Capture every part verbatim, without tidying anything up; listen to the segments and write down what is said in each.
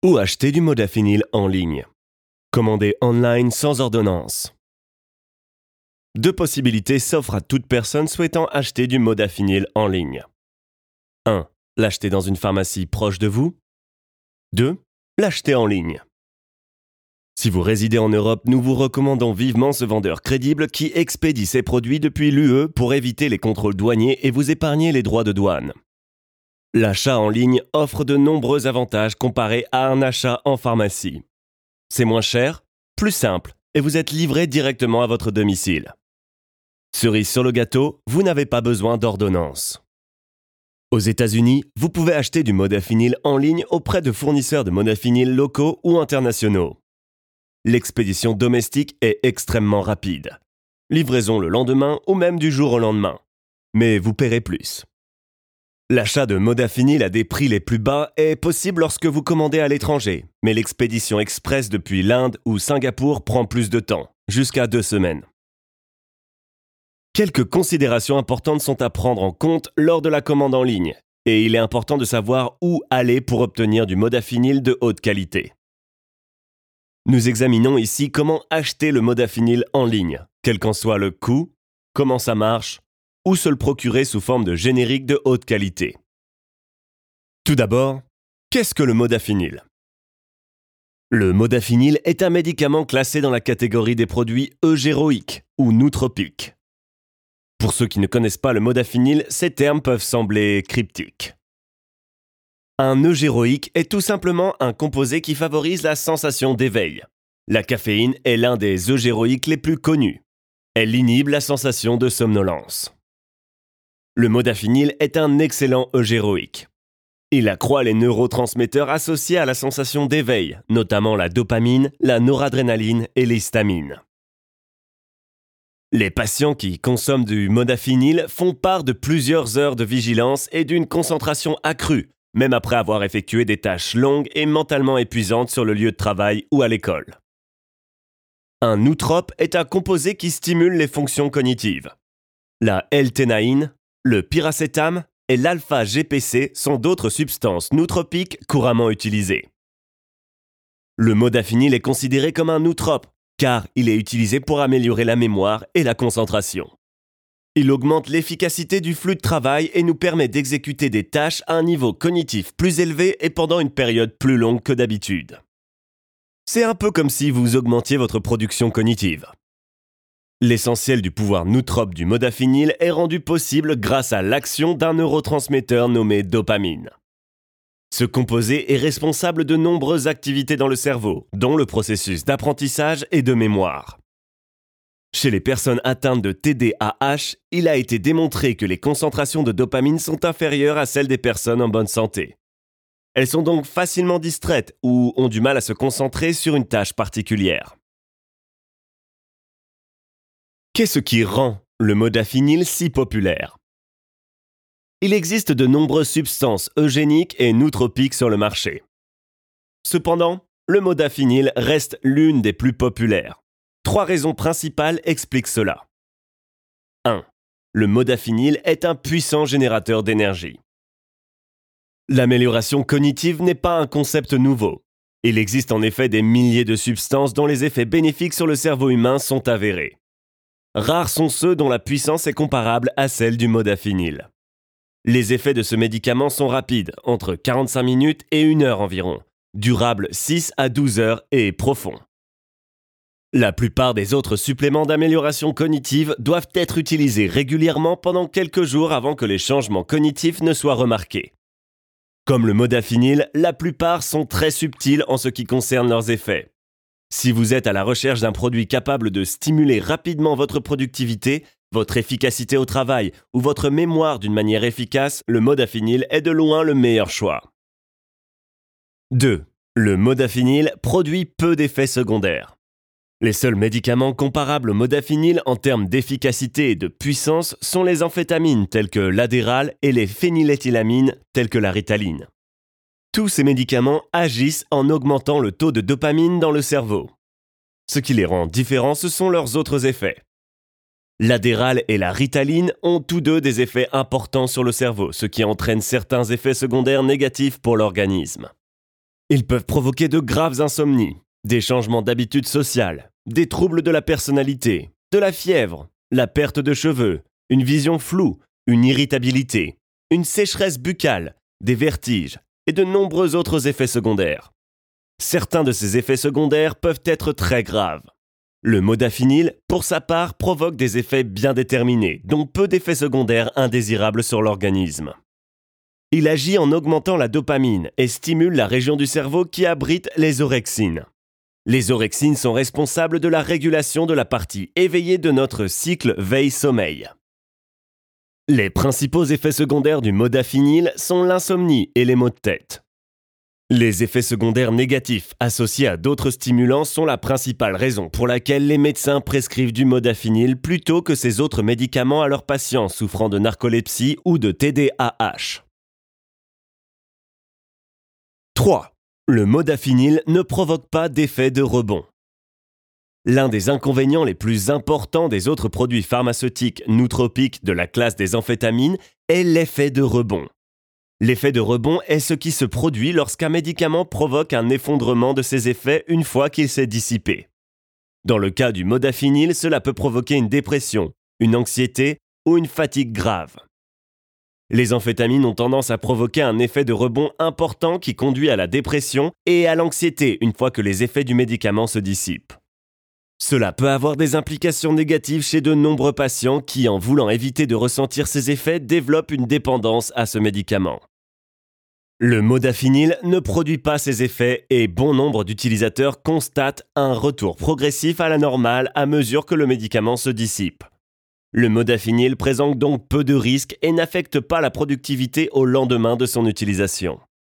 Ou acheter du modafinil en ligne. Commander online sans ordonnance. Deux possibilités s'offrent à toute personne souhaitant acheter du modafinil en ligne. un. L'acheter dans une pharmacie proche de vous. deux. L'acheter en ligne. Si vous résidez en Europe, nous vous recommandons vivement ce vendeur crédible qui expédie ses produits depuis l'U E pour éviter les contrôles douaniers et vous épargner les droits de douane. L'achat en ligne offre de nombreux avantages comparés à un achat en pharmacie. C'est moins cher, plus simple, et vous êtes livré directement à votre domicile. Cerise sur le gâteau, vous n'avez pas besoin d'ordonnance. Aux États-Unis, vous pouvez acheter du modafinil en ligne auprès de fournisseurs de modafinil locaux ou internationaux. L'expédition domestique est extrêmement rapide. Livraison le lendemain ou même du jour au lendemain. Mais vous paierez plus. L'achat de modafinil à des prix les plus bas est possible lorsque vous commandez à l'étranger, mais l'expédition express depuis l'Inde ou Singapour prend plus de temps, jusqu'à deux semaines. Quelques considérations importantes sont à prendre en compte lors de la commande en ligne, et il est important de savoir où aller pour obtenir du modafinil de haute qualité. Nous examinons ici comment acheter le modafinil en ligne, quel qu'en soit le coût, comment ça marche, ou se le procurer sous forme de générique de haute qualité. Tout d'abord, qu'est-ce que le modafinil ? Le modafinil est un médicament classé dans la catégorie des produits eugéroïques ou nootropiques. Pour ceux qui ne connaissent pas le modafinil, ces termes peuvent sembler cryptiques. Un eugéroïque est tout simplement un composé qui favorise la sensation d'éveil. La caféine est l'un des eugéroïques les plus connus. Elle inhibe la sensation de somnolence. Le modafinil est un excellent eugéroïque. Il accroît les neurotransmetteurs associés à la sensation d'éveil, notamment la dopamine, la noradrénaline et l'histamine. Les patients qui consomment du modafinil font part de plusieurs heures de vigilance et d'une concentration accrue, même après avoir effectué des tâches longues et mentalement épuisantes sur le lieu de travail ou à l'école. Un nootrope est un composé qui stimule les fonctions cognitives. La L-thénaïne, le piracétam et l'alpha-G P C sont d'autres substances nootropiques couramment utilisées. Le modafinil est considéré comme un nootrope, car il est utilisé pour améliorer la mémoire et la concentration. Il augmente l'efficacité du flux de travail et nous permet d'exécuter des tâches à un niveau cognitif plus élevé et pendant une période plus longue que d'habitude. C'est un peu comme si vous augmentiez votre production cognitive. L'essentiel du pouvoir nootrope du modafinil est rendu possible grâce à l'action d'un neurotransmetteur nommé dopamine. Ce composé est responsable de nombreuses activités dans le cerveau, dont le processus d'apprentissage et de mémoire. Chez les personnes atteintes de T D A H, il a été démontré que les concentrations de dopamine sont inférieures à celles des personnes en bonne santé. Elles sont donc facilement distraites ou ont du mal à se concentrer sur une tâche particulière. Qu'est-ce qui rend le modafinil si populaire ? Il existe de nombreuses substances eugéniques et nootropiques sur le marché. Cependant, le modafinil reste l'une des plus populaires. Trois raisons principales expliquent cela. un. Le modafinil est un puissant générateur d'énergie. L'amélioration cognitive n'est pas un concept nouveau. Il existe en effet des milliers de substances dont les effets bénéfiques sur le cerveau humain sont avérés. Rares sont ceux dont la puissance est comparable à celle du modafinil. Les effets de ce médicament sont rapides, entre quarante-cinq minutes et une heure environ, durables six à douze heures et profonds. La plupart des autres suppléments d'amélioration cognitive doivent être utilisés régulièrement pendant quelques jours avant que les changements cognitifs ne soient remarqués. Comme le modafinil, la plupart sont très subtils en ce qui concerne leurs effets. Si vous êtes à la recherche d'un produit capable de stimuler rapidement votre productivité, votre efficacité au travail ou votre mémoire d'une manière efficace, le modafinil est de loin le meilleur choix. deux. Le modafinil produit peu d'effets secondaires. Les seuls médicaments comparables au modafinil en termes d'efficacité et de puissance sont les amphétamines telles que l'adéral et les phényléthylamines telles que la ritaline. Tous ces médicaments agissent en augmentant le taux de dopamine dans le cerveau. Ce qui les rend différents, ce sont leurs autres effets. L'adéral et la ritaline ont tous deux des effets importants sur le cerveau, ce qui entraîne certains effets secondaires négatifs pour l'organisme. Ils peuvent provoquer de graves insomnies, des changements d'habitudes sociales, des troubles de la personnalité, de la fièvre, la perte de cheveux, une vision floue, une irritabilité, une sécheresse buccale, des vertiges et de nombreux autres effets secondaires. Certains de ces effets secondaires peuvent être très graves. Le modafinil, pour sa part, provoque des effets bien déterminés, dont peu d'effets secondaires indésirables sur l'organisme. Il agit en augmentant la dopamine et stimule la région du cerveau qui abrite les orexines. Les orexines sont responsables de la régulation de la partie éveillée de notre cycle veille-sommeil. Les principaux effets secondaires du modafinil sont l'insomnie et les maux de tête. Les effets secondaires négatifs associés à d'autres stimulants sont la principale raison pour laquelle les médecins prescrivent du modafinil plutôt que ces autres médicaments à leurs patients souffrant de narcolepsie ou de T D A H. trois. Le modafinil ne provoque pas d'effet de rebond. L'un des inconvénients les plus importants des autres produits pharmaceutiques nootropiques de la classe des amphétamines est l'effet de rebond. L'effet de rebond est ce qui se produit lorsqu'un médicament provoque un effondrement de ses effets une fois qu'il s'est dissipé. Dans le cas du modafinil, cela peut provoquer une dépression, une anxiété ou une fatigue grave. Les amphétamines ont tendance à provoquer un effet de rebond important qui conduit à la dépression et à l'anxiété une fois que les effets du médicament se dissipent. Cela peut avoir des implications négatives chez de nombreux patients qui, en voulant éviter de ressentir ces effets, développent une dépendance à ce médicament. Le modafinil ne produit pas ces effets et bon nombre d'utilisateurs constatent un retour progressif à la normale à mesure que le médicament se dissipe. Le modafinil présente donc peu de risques et n'affecte pas la productivité au lendemain de son utilisation.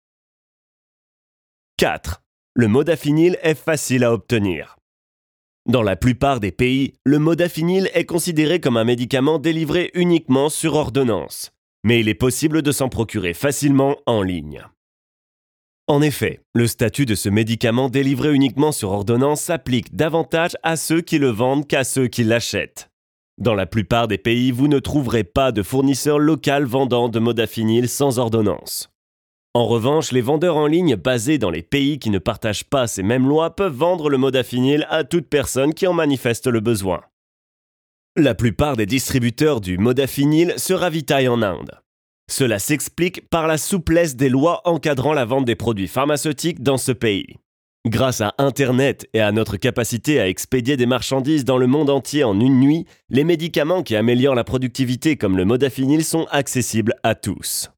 quatre. Le modafinil est facile à obtenir. Dans la plupart des pays, le modafinil est considéré comme un médicament délivré uniquement sur ordonnance, mais il est possible de s'en procurer facilement en ligne. En effet, le statut de ce médicament délivré uniquement sur ordonnance s'applique davantage à ceux qui le vendent qu'à ceux qui l'achètent. Dans la plupart des pays, vous ne trouverez pas de fournisseur local vendant de modafinil sans ordonnance. En revanche, les vendeurs en ligne basés dans les pays qui ne partagent pas ces mêmes lois peuvent vendre le modafinil à toute personne qui en manifeste le besoin. La plupart des distributeurs du modafinil se ravitaillent en Inde. Cela s'explique par la souplesse des lois encadrant la vente des produits pharmaceutiques dans ce pays. Grâce à Internet et à notre capacité à expédier des marchandises dans le monde entier en une nuit, les médicaments qui améliorent la productivité comme le modafinil sont accessibles à tous.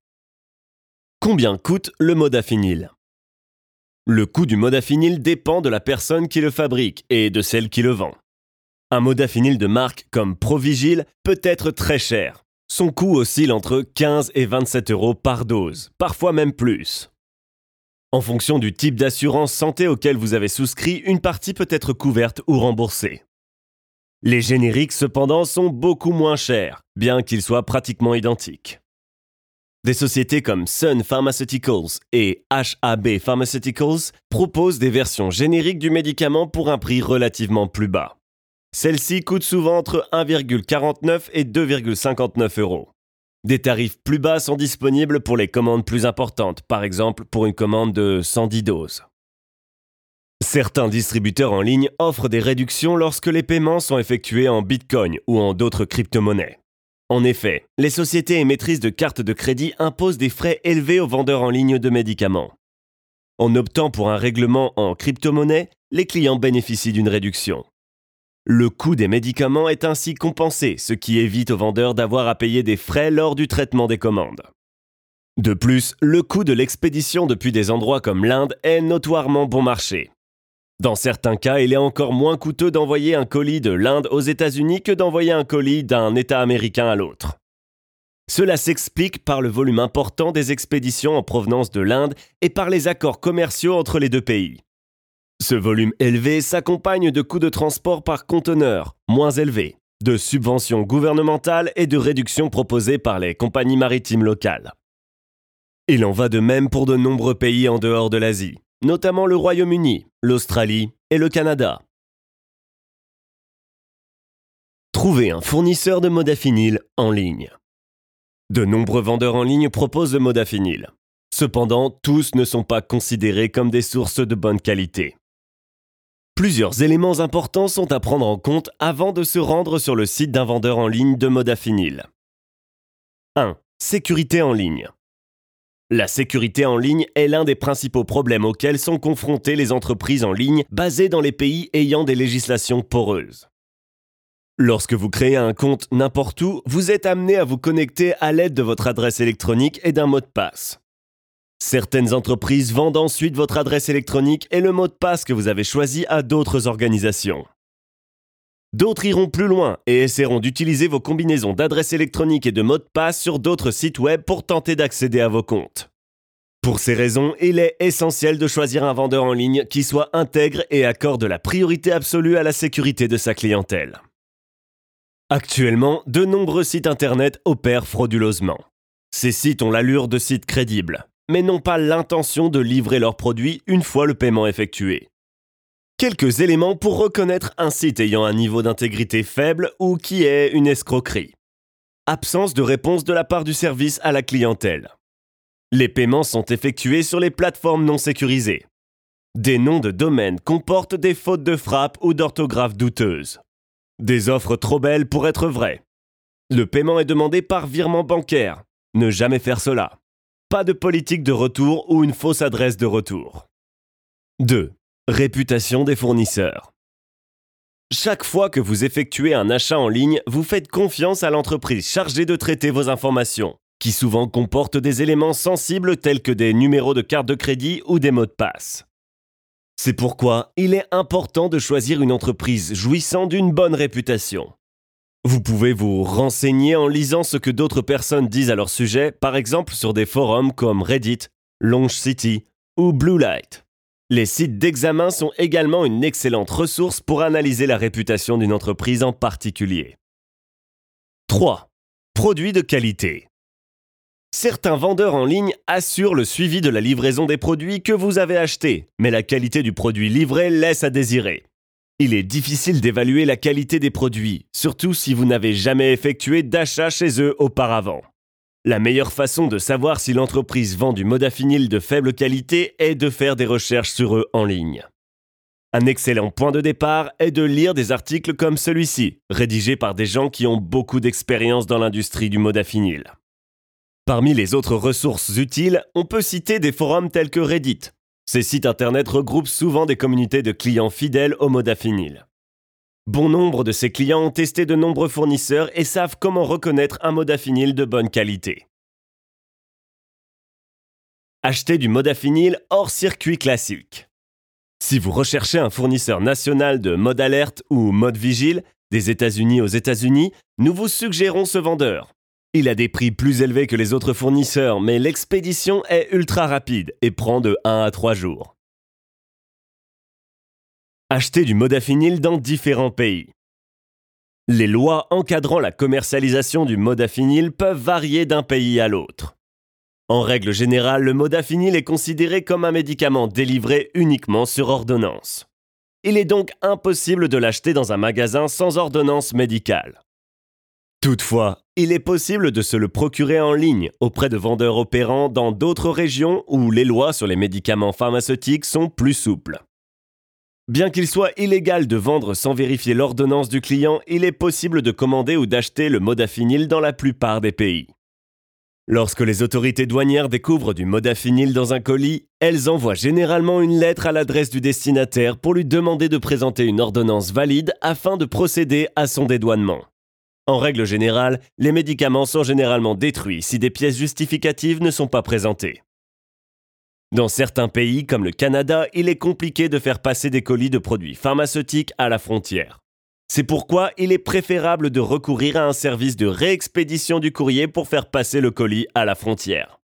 Combien coûte le modafinil ? Le coût du modafinil dépend de la personne qui le fabrique et de celle qui le vend. Un modafinil de marque comme Provigil peut être très cher. Son coût oscille entre quinze et vingt-sept euros par dose, parfois même plus. En fonction du type d'assurance santé auquel vous avez souscrit, une partie peut être couverte ou remboursée. Les génériques, cependant, sont beaucoup moins chers, bien qu'ils soient pratiquement identiques. Des sociétés comme Sun Pharmaceuticals et H A B Pharmaceuticals proposent des versions génériques du médicament pour un prix relativement plus bas. Celles-ci coûtent souvent entre un virgule quarante-neuf et deux virgule cinquante-neuf euros. Des tarifs plus bas sont disponibles pour les commandes plus importantes, par exemple pour une commande de cent dix doses. Certains distributeurs en ligne offrent des réductions lorsque les paiements sont effectués en Bitcoin ou en d'autres crypto-monnaies. En effet, les sociétés émettrices de cartes de crédit imposent des frais élevés aux vendeurs en ligne de médicaments. En optant pour un règlement en crypto-monnaie, les clients bénéficient d'une réduction. Le coût des médicaments est ainsi compensé, ce qui évite aux vendeurs d'avoir à payer des frais lors du traitement des commandes. De plus, le coût de l'expédition depuis des endroits comme l'Inde est notoirement bon marché. Dans certains cas, il est encore moins coûteux d'envoyer un colis de l'Inde aux États-Unis que d'envoyer un colis d'un État américain à l'autre. Cela s'explique par le volume important des expéditions en provenance de l'Inde et par les accords commerciaux entre les deux pays. Ce volume élevé s'accompagne de coûts de transport par conteneur moins élevés, de subventions gouvernementales et de réductions proposées par les compagnies maritimes locales. Il en va de même pour de nombreux pays en dehors de l'Asie, notamment le Royaume-Uni, l'Australie et le Canada. Trouver un fournisseur de modafinil en ligne. De nombreux vendeurs en ligne proposent le modafinil. Cependant, tous ne sont pas considérés comme des sources de bonne qualité. Plusieurs éléments importants sont à prendre en compte avant de se rendre sur le site d'un vendeur en ligne de modafinil. un. Sécurité en ligne. La sécurité en ligne est l'un des principaux problèmes auxquels sont confrontées les entreprises en ligne basées dans les pays ayant des législations poreuses. Lorsque vous créez un compte n'importe où, vous êtes amené à vous connecter à l'aide de votre adresse électronique et d'un mot de passe. Certaines entreprises vendent ensuite votre adresse électronique et le mot de passe que vous avez choisi à d'autres organisations. D'autres iront plus loin et essaieront d'utiliser vos combinaisons d'adresses électroniques et de mots de passe sur d'autres sites web pour tenter d'accéder à vos comptes. Pour ces raisons, il est essentiel de choisir un vendeur en ligne qui soit intègre et accorde la priorité absolue à la sécurité de sa clientèle. Actuellement, de nombreux sites internet opèrent frauduleusement. Ces sites ont l'allure de sites crédibles, mais n'ont pas l'intention de livrer leurs produits une fois le paiement effectué. Quelques éléments pour reconnaître un site ayant un niveau d'intégrité faible ou qui est une escroquerie. Absence de réponse de la part du service à la clientèle. Les paiements sont effectués sur les plateformes non sécurisées. Des noms de domaine comportent des fautes de frappe ou d'orthographe douteuses. Des offres trop belles pour être vraies. Le paiement est demandé par virement bancaire. Ne jamais faire cela. Pas de politique de retour ou une fausse adresse de retour. deux. Réputation des fournisseurs. Chaque fois que vous effectuez un achat en ligne, vous faites confiance à l'entreprise chargée de traiter vos informations, qui souvent comportent des éléments sensibles tels que des numéros de carte de crédit ou des mots de passe. C'est pourquoi il est important de choisir une entreprise jouissant d'une bonne réputation. Vous pouvez vous renseigner en lisant ce que d'autres personnes disent à leur sujet, par exemple sur des forums comme Reddit, Longcity ou Bluelight. Les sites d'examen sont également une excellente ressource pour analyser la réputation d'une entreprise en particulier. trois. Produits de qualité. Certains vendeurs en ligne assurent le suivi de la livraison des produits que vous avez achetés, mais la qualité du produit livré laisse à désirer. Il est difficile d'évaluer la qualité des produits, surtout si vous n'avez jamais effectué d'achat chez eux auparavant. La meilleure façon de savoir si l'entreprise vend du modafinil de faible qualité est de faire des recherches sur eux en ligne. Un excellent point de départ est de lire des articles comme celui-ci, rédigés par des gens qui ont beaucoup d'expérience dans l'industrie du modafinil. Parmi les autres ressources utiles, on peut citer des forums tels que Reddit. Ces sites internet regroupent souvent des communautés de clients fidèles au modafinil. Bon nombre de ces clients ont testé de nombreux fournisseurs et savent comment reconnaître un modafinil de bonne qualité. Achetez du modafinil hors circuit classique. Si vous recherchez un fournisseur national de mode alerte ou mode vigile, des États-Unis aux États-Unis, nous vous suggérons ce vendeur. Il a des prix plus élevés que les autres fournisseurs, mais l'expédition est ultra rapide et prend de un à trois jours. Achetez du modafinil dans différents pays. Les lois encadrant la commercialisation du modafinil peuvent varier d'un pays à l'autre. En règle générale, le modafinil est considéré comme un médicament délivré uniquement sur ordonnance. Il est donc impossible de l'acheter dans un magasin sans ordonnance médicale. Toutefois, il est possible de se le procurer en ligne auprès de vendeurs opérant dans d'autres régions où les lois sur les médicaments pharmaceutiques sont plus souples. Bien qu'il soit illégal de vendre sans vérifier l'ordonnance du client, il est possible de commander ou d'acheter le modafinil dans la plupart des pays. Lorsque les autorités douanières découvrent du modafinil dans un colis, elles envoient généralement une lettre à l'adresse du destinataire pour lui demander de présenter une ordonnance valide afin de procéder à son dédouanement. En règle générale, les médicaments sont généralement détruits si des pièces justificatives ne sont pas présentées. Dans certains pays, comme le Canada, il est compliqué de faire passer des colis de produits pharmaceutiques à la frontière. C'est pourquoi il est préférable de recourir à un service de réexpédition du courrier pour faire passer le colis à la frontière.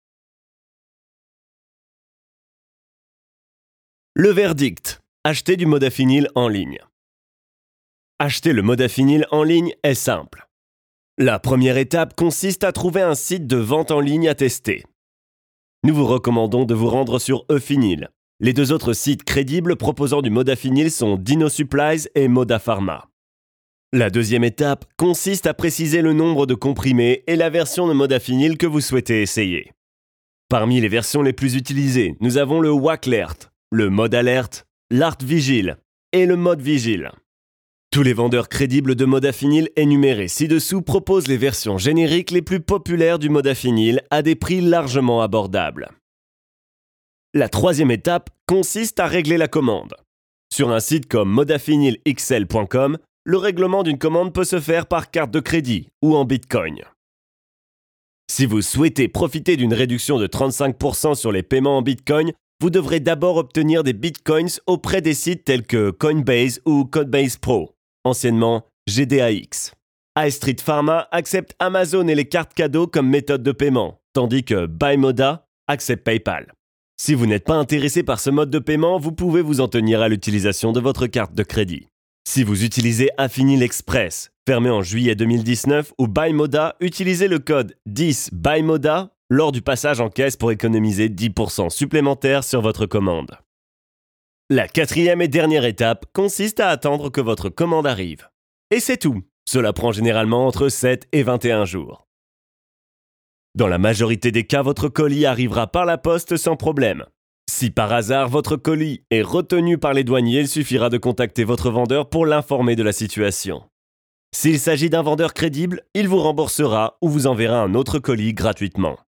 Le verdict. Acheter du modafinil en ligne. Acheter le modafinil en ligne est simple. La première étape consiste à trouver un site de vente en ligne à tester. Nous vous recommandons de vous rendre sur Eufinil. Les deux autres sites crédibles proposant du modafinil sont Dino Supplies et Modapharma. La deuxième étape consiste à préciser le nombre de comprimés et la version de modafinil que vous souhaitez essayer. Parmi les versions les plus utilisées, nous avons le WACLert, le mode alerte, l'Art Vigil et le mode Vigil. Tous les vendeurs crédibles de modafinil énumérés ci-dessous proposent les versions génériques les plus populaires du modafinil à des prix largement abordables. La troisième étape consiste à régler la commande. Sur un site comme modafinil x l point com, le règlement d'une commande peut se faire par carte de crédit ou en Bitcoin. Si vous souhaitez profiter d'une réduction de trente-cinq pour cent sur les paiements en Bitcoin, vous devrez d'abord obtenir des Bitcoins auprès des sites tels que Coinbase ou Codebase Pro, anciennement G D A X. High Street Pharma accepte Amazon et les cartes cadeaux comme méthode de paiement, tandis que BuyModa accepte PayPal. Si vous n'êtes pas intéressé par ce mode de paiement, vous pouvez vous en tenir à l'utilisation de votre carte de crédit. Si vous utilisez Affinil Express, fermé en juillet deux mille dix-neuf, ou BuyModa, utilisez le code dix BuyModa lors du passage en caisse pour économiser dix pour cent supplémentaires sur votre commande. La quatrième et dernière étape consiste à attendre que votre commande arrive. Et c'est tout. Cela prend généralement entre sept et vingt et un jours. Dans la majorité des cas, votre colis arrivera par la poste sans problème. Si par hasard votre colis est retenu par les douaniers, il suffira de contacter votre vendeur pour l'informer de la situation. S'il s'agit d'un vendeur crédible, il vous remboursera ou vous enverra un autre colis gratuitement.